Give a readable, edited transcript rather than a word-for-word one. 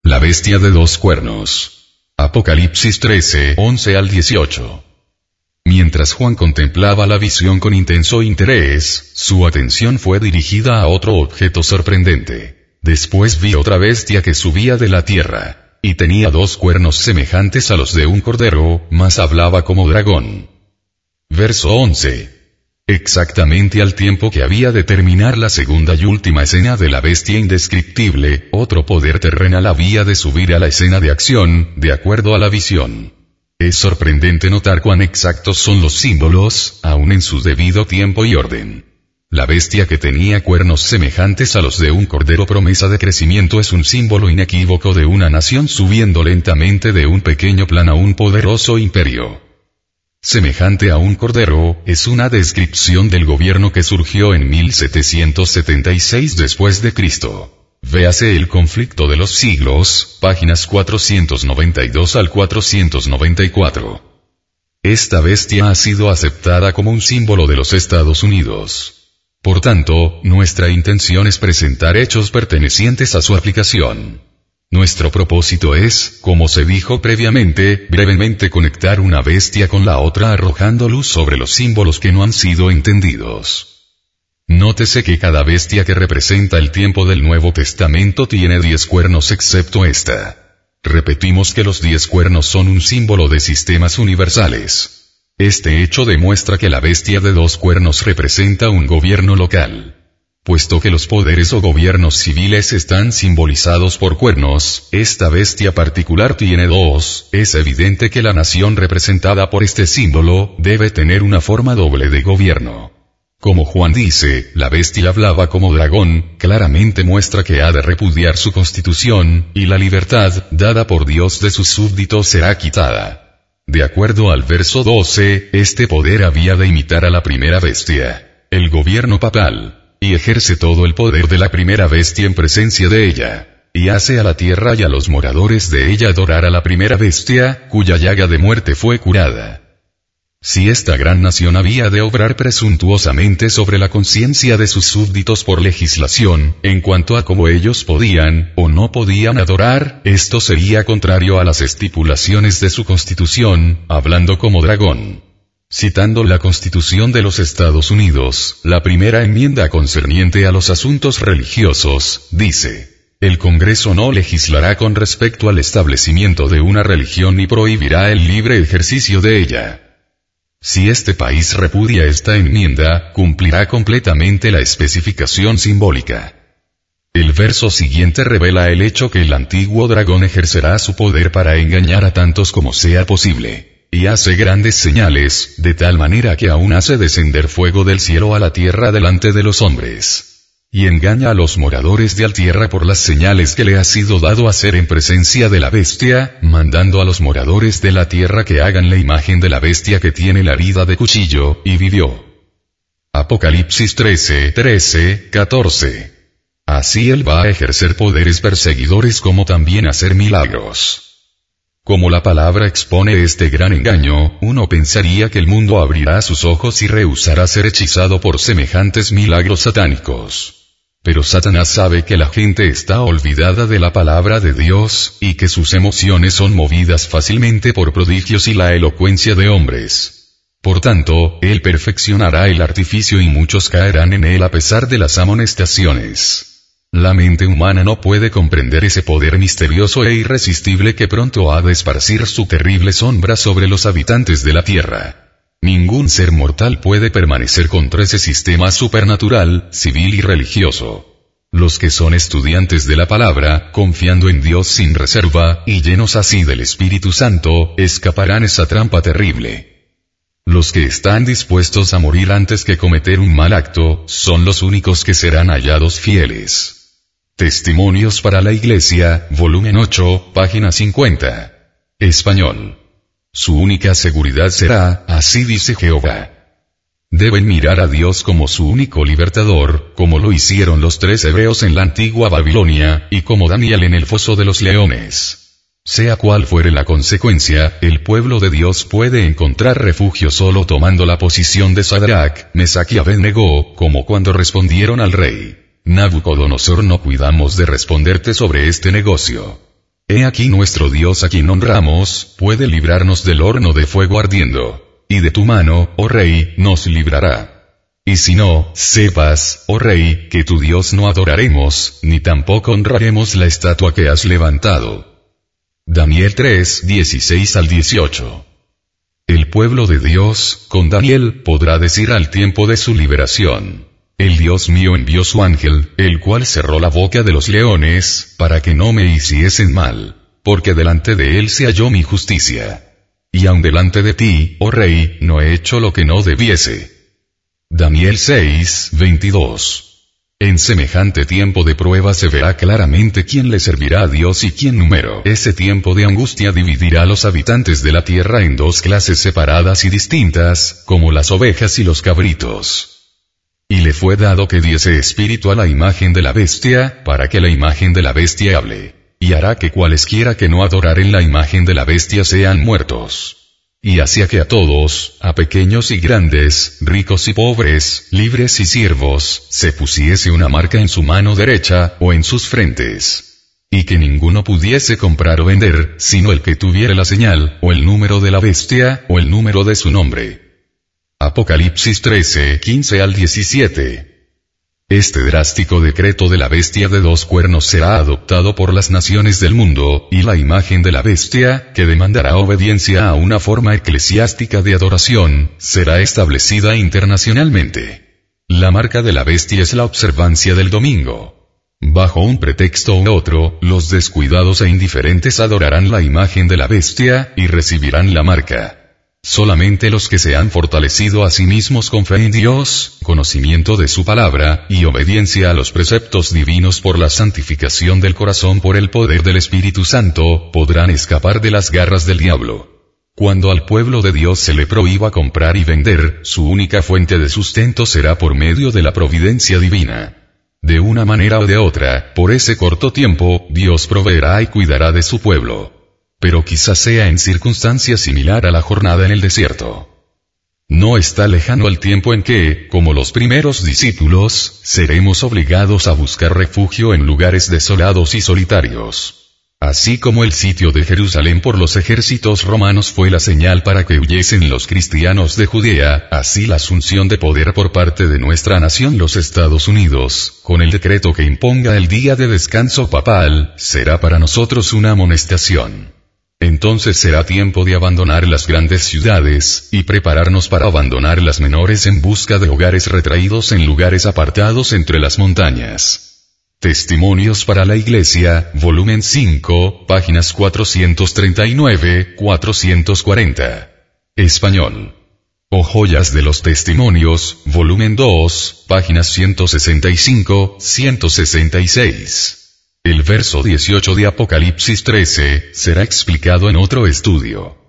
La bestia de 2 cuernos. Apocalipsis 13, 11 al 18. Mientras Juan contemplaba la visión con intenso interés, su atención fue dirigida a otro objeto sorprendente. Después vi otra bestia que subía de la tierra, y tenía 2 cuernos semejantes a los de un cordero, mas hablaba como dragón. Verso 11. Exactamente al tiempo que había de terminar la segunda y última escena de la bestia indescriptible, otro poder terrenal había de subir a la escena de acción, de acuerdo a la visión. Es sorprendente notar cuán exactos son los símbolos, aun en su debido tiempo y orden. La bestia que tenía cuernos semejantes a los de un cordero, promesa de crecimiento, es un símbolo inequívoco de una nación subiendo lentamente de un pequeño plan a un poderoso imperio. Semejante a un cordero, es una descripción del gobierno que surgió en 1776 después de Cristo. Véase El conflicto de los siglos, páginas 492 al 494. Esta bestia ha sido aceptada como un símbolo de los Estados Unidos. Por tanto, nuestra intención es presentar hechos pertenecientes a su aplicación. Nuestro propósito es, como se dijo previamente, brevemente conectar una bestia con la otra arrojando luz sobre los símbolos que no han sido entendidos. Nótese que cada bestia que representa el tiempo del Nuevo Testamento tiene 10 cuernos excepto esta. Repetimos que los 10 cuernos son un símbolo de sistemas universales. Este hecho demuestra que la bestia de 2 cuernos representa un gobierno local. Puesto que los poderes o gobiernos civiles están simbolizados por cuernos, esta bestia particular tiene 2, es evidente que la nación representada por este símbolo, debe tener una forma doble de gobierno. Como Juan dice, la bestia hablaba como dragón, claramente muestra que ha de repudiar su constitución, y la libertad, dada por Dios de sus súbditos, será quitada. De acuerdo al verso 12, este poder había de imitar a la primera bestia, el gobierno papal. Y ejerce todo el poder de la primera bestia en presencia de ella, y hace a la tierra y a los moradores de ella adorar a la primera bestia, cuya llaga de muerte fue curada. Si esta gran nación había de obrar presuntuosamente sobre la conciencia de sus súbditos por legislación, en cuanto a cómo ellos podían, o no podían adorar, esto sería contrario a las estipulaciones de su constitución, hablando como dragón. Citando la Constitución de los Estados Unidos, la primera enmienda concerniente a los asuntos religiosos, dice: el Congreso no legislará con respecto al establecimiento de una religión ni prohibirá el libre ejercicio de ella. Si este país repudia esta enmienda, cumplirá completamente la especificación simbólica. El verso siguiente revela el hecho que el antiguo dragón ejercerá su poder para engañar a tantos como sea posible. Y hace grandes señales, de tal manera que aún hace descender fuego del cielo a la tierra delante de los hombres. Y engaña a los moradores de la tierra por las señales que le ha sido dado hacer en presencia de la bestia, mandando a los moradores de la tierra que hagan la imagen de la bestia que tiene la herida de cuchillo, y vivió. Apocalipsis 13, 14. Así él va a ejercer poderes perseguidores como también hacer milagros. Como la palabra expone este gran engaño, uno pensaría que el mundo abrirá sus ojos y rehusará ser hechizado por semejantes milagros satánicos. Pero Satanás sabe que la gente está olvidada de la palabra de Dios, y que sus emociones son movidas fácilmente por prodigios y la elocuencia de hombres. Por tanto, él perfeccionará el artificio y muchos caerán en él a pesar de las amonestaciones. La mente humana no puede comprender ese poder misterioso e irresistible que pronto ha de esparcir su terrible sombra sobre los habitantes de la tierra. Ningún ser mortal puede permanecer contra ese sistema supernatural, civil y religioso. Los que son estudiantes de la palabra, confiando en Dios sin reserva, y llenos así del Espíritu Santo, escaparán esa trampa terrible. Los que están dispuestos a morir antes que cometer un mal acto, son los únicos que serán hallados fieles. Testimonios para la Iglesia, volumen 8, página 50. Español. Su única seguridad será, así dice Jehová. Deben mirar a Dios como su único libertador, como lo hicieron los 3 hebreos en la antigua Babilonia, y como Daniel en el foso de los leones. Sea cual fuere la consecuencia, el pueblo de Dios puede encontrar refugio solo tomando la posición de Sadrach, Mesach y Abednego, como cuando respondieron al rey Nabucodonosor: no cuidamos de responderte sobre este negocio. He aquí nuestro Dios a quien honramos, puede librarnos del horno de fuego ardiendo. Y de tu mano, oh rey, nos librará. Y si no, sepas, oh rey, que tu Dios no adoraremos, ni tampoco honraremos la estatua que has levantado. Daniel 3, 16 al 18. El pueblo de Dios, con Daniel, podrá decir al tiempo de su liberación: el Dios mío envió su ángel, el cual cerró la boca de los leones, para que no me hiciesen mal, porque delante de él se halló mi justicia. Y aun delante de ti, oh rey, no he hecho lo que no debiese. Daniel 6, 22. En semejante tiempo de prueba se verá claramente quién le servirá a Dios y quién número. Ese tiempo de angustia dividirá a los habitantes de la tierra en dos clases separadas y distintas, como las ovejas y los cabritos. Y le fue dado que diese espíritu a la imagen de la bestia, para que la imagen de la bestia hable. Y hará que cualesquiera que no adoraren la imagen de la bestia sean muertos. Y hacía que a todos, a pequeños y grandes, ricos y pobres, libres y siervos, se pusiese una marca en su mano derecha, o en sus frentes. Y que ninguno pudiese comprar o vender, sino el que tuviera la señal, o el número de la bestia, o el número de su nombre. Apocalipsis 13, 15 al 17. Este drástico decreto de la bestia de dos cuernos será adoptado por las naciones del mundo, y la imagen de la bestia, que demandará obediencia a una forma eclesiástica de adoración, será establecida internacionalmente. La marca de la bestia es la observancia del domingo. Bajo un pretexto u otro, los descuidados e indiferentes adorarán la imagen de la bestia, y recibirán la marca. Solamente los que se han fortalecido a sí mismos con fe en Dios, conocimiento de su palabra, y obediencia a los preceptos divinos por la santificación del corazón por el poder del Espíritu Santo, podrán escapar de las garras del diablo. Cuando al pueblo de Dios se le prohíba comprar y vender, su única fuente de sustento será por medio de la providencia divina. De una manera o de otra, por ese corto tiempo, Dios proveerá y cuidará de su pueblo. Pero quizás sea en circunstancia similar a la jornada en el desierto. No está lejano el tiempo en que, como los primeros discípulos, seremos obligados a buscar refugio en lugares desolados y solitarios. Así como el sitio de Jerusalén por los ejércitos romanos fue la señal para que huyesen los cristianos de Judea, así la asunción de poder por parte de nuestra nación los Estados Unidos, con el decreto que imponga el día de descanso papal, será para nosotros una amonestación. Entonces será tiempo de abandonar las grandes ciudades, y prepararnos para abandonar las menores en busca de hogares retraídos en lugares apartados entre las montañas. Testimonios para la Iglesia, volumen 5, páginas 439-440. Español. O Joyas de los Testimonios, volumen 2, páginas 165-166. El verso 18 de Apocalipsis 13, será explicado en otro estudio.